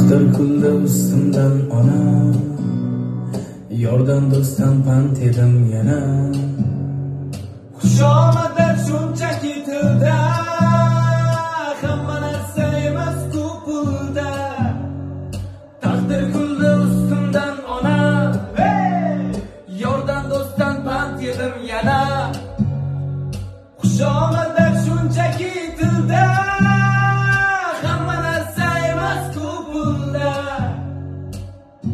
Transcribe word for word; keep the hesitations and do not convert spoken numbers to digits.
Taqdir kuldi ustimdan ona, yordan do'stdan pand edim yana. Xushomadlar shunchaki tilda, hamma narsa emas-ku pulda. Taqdir kuldi ustimdan ona, yordan do'stdan pand edim yana. Xushomadlar